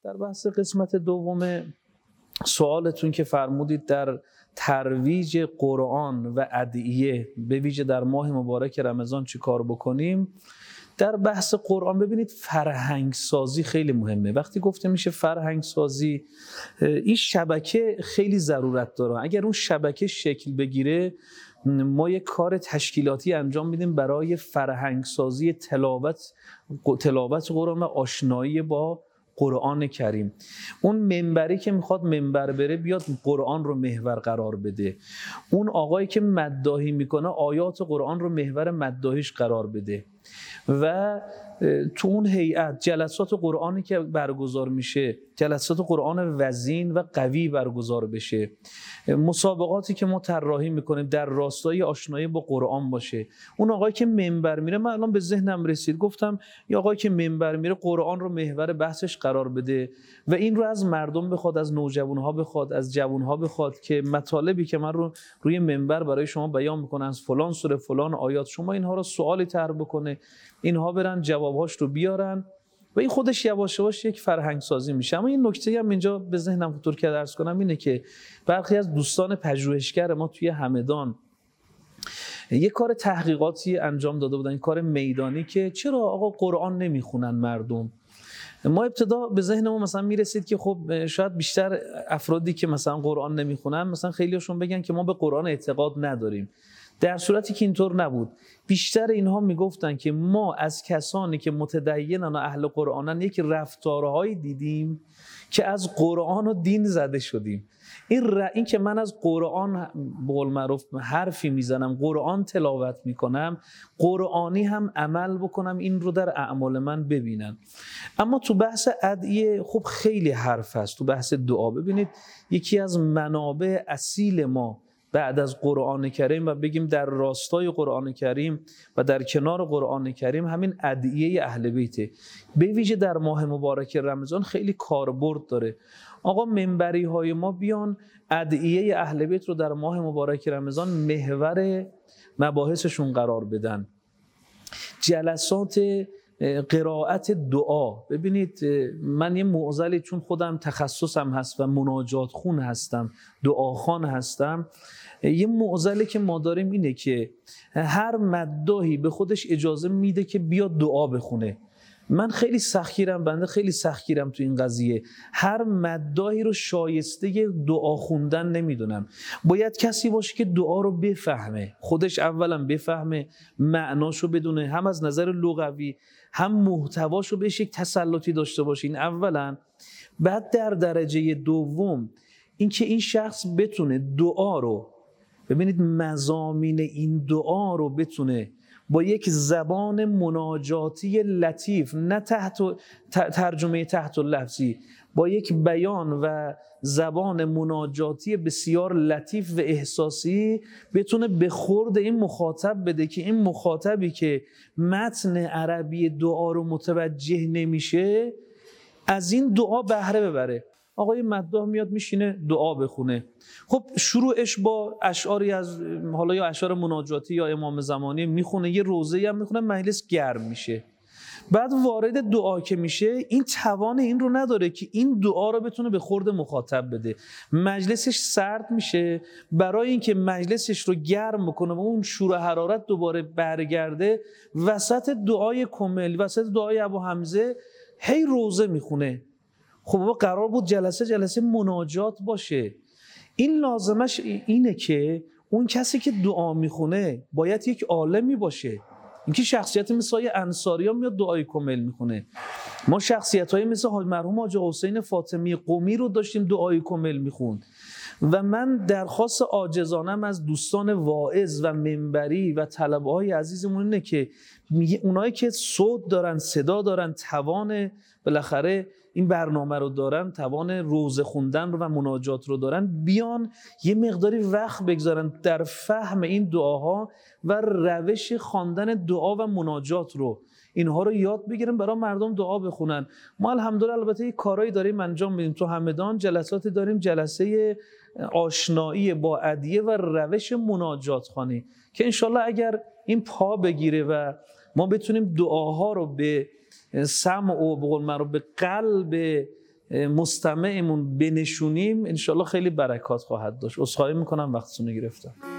در بحث قسمت دوم سوالتون که فرمودید در ترویج قرآن و ادعیه به ویژه در ماه مبارک رمضان چی کار بکنیم، در بحث قرآن ببینید فرهنگ سازی خیلی مهمه. وقتی گفته میشه فرهنگ سازی، این شبکه خیلی ضرورت داره. اگر اون شبکه شکل بگیره ما یک کار تشکیلاتی انجام میدیم برای فرهنگ سازی تلاوت قرآن و آشنایی با قرآن کریم. اون منبری که میخواد منبر بره بیاد قرآن رو محور قرار بده، اون آقایی که مداحی میکنه آیات قرآن رو محور مداحیش قرار بده و تو اون هیئت جلسات قرآنی که برگزار میشه جلسات قرآن وزین و قوی برگزار بشه، مسابقاتی که ما طراحی میکنیم در راستای آشنایی با قرآن باشه. اون آقایی که منبر میره، من الان به ذهنم رسید گفتم یا آقایی که منبر میره قرآن رو محور بحثش قرار بده و این رو از مردم بخواد، از نوجوانها بخواد، از جوانها بخواد که مطالبی که من رو روی منبر برای شما بیان میکنم از فلان سوره فلان آیات، شما اینها رو سوالی طرح بکنه، اینها برن جوابهاش رو بیارن و این خودش یواش یواش یک فرهنگ سازی میشه. اما این نکته هم اینجا به ذهنم خطور کرد عرض کنم اینه که برخی از دوستان پژوهشگر ما توی همدان یک کار تحقیقاتی انجام داده بودن، این کار میدانی که چرا آقا قرآن نمیخونن مردم. ما ابتدا به ذهنمون مثلا میرسید که خب شاید بیشتر افرادی که مثلا قرآن نمیخونن مثلا خیلیشون بگن که ما به قرآن اعتقاد نداریم، در صورتی که اینطور نبود. بیشتر اینها میگفتن که ما از کسانی که متدینن و اهل قرآنن یک رفتارهایی دیدیم که از قرآن و دین زده شدیم. این که من از قرآن به قول معروف حرفی میزنم، قرآن تلاوت میکنم، قرآنی هم عمل بکنم، این رو در اعمال من ببینن. اما تو بحث ادعیه خب خیلی حرف هست. تو بحث دعا ببینید یکی از منابع اصیل ما بعد از قرآن کریم و بگیم در راستای قرآن کریم و در کنار قرآن کریم همین ادعیه اهل بیته، به ویژه در ماه مبارک رمضان خیلی کاربرد داره. آقا منبری های ما بیان ادعیه اهل بیت رو در ماه مبارک رمضان محور مباحثشون قرار بدن. جلسات قرائت دعا، ببینید من یه معضلی چون خودم تخصصم هست و مناجات خون هستم، دعاخوان هستم، یه معضلی که ما داریم اینه که هر مداحی به خودش اجازه میده که بیاد دعا بخونه. من خیلی سختگیرم، خیلی سختگیرم تو این قضیه. هر مداحی رو شایسته دعا خوندن نمیدونم. باید کسی باشه که دعا رو بفهمه، خودش اولا بفهمه، معناشو بدونه، هم از نظر لغوی هم محتواشو بهش یک تسلطی داشته باشه. این اولا. بعد در درجه دوم اینکه این شخص بتونه دعا رو، ببینید مضامین این دعا رو بتونه با یک زبان مناجاتی لطیف، نه ترجمه تحت اللفظی، با یک بیان و زبان مناجاتی بسیار لطیف و احساسی بتونه به خورد این مخاطب بده که این مخاطبی که متن عربی دعا رو متوجه نمیشه از این دعا بهره ببره. آقای مداح میاد میشینه دعا بخونه، خب شروعش با اشعاری از حالا یا اشعار مناجاتی یا امام زمانی میخونه، یه روزه‌ای هم میخونه، مجلس گرم میشه. بعد وارد دعا که میشه این توان این رو نداره که این دعا رو بتونه به خورد مخاطب بده، مجلسش سرد میشه. برای اینکه مجلسش رو گرم بکنه و اون شور و حرارت دوباره برگرده، وسط دعای کمل، وسط دعای ابو حمزه هی روزه میخونه. خب بابا قرار بود جلسه مناجات باشه. این لازمش اینه که اون کسی که دعا میخونه باید یک عالمی باشه. اینکه شخصیت مثل انصاری ها میاد دعای کمل میخونه، ما شخصیت های مثل مرحوم حاجی حسین فاطمی قمی رو داشتیم دعای کمل میخوند. و من درخواست عاجزانم از دوستان واعظ و منبری و طلبه های عزیزمون اینه که اونایی که صوت دارن، صدا دارن، توان بالاخره این برنامه رو دارن، توان روزه خوندن رو و مناجات رو دارن، بیان یه مقداری وقت بگذارن در فهم این دعاها و روش خواندن دعا و مناجات رو، اینها رو یاد بگیرن برای مردم دعا بخونن. ما الحمدلله البته یه کارایی داریم انجام میدیم تو همدان، جلساتی داریم، جلسه آشنایی با ادعیه و روش مناجات خوانی که انشالله اگر این پا بگیره و ما بتونیم دعاها رو به سمع و به قلب مستمعمون بنشونیم، انشالله خیلی برکات خواهد داشت. عذرخواهی میکنم وقتتون رو گرفتم.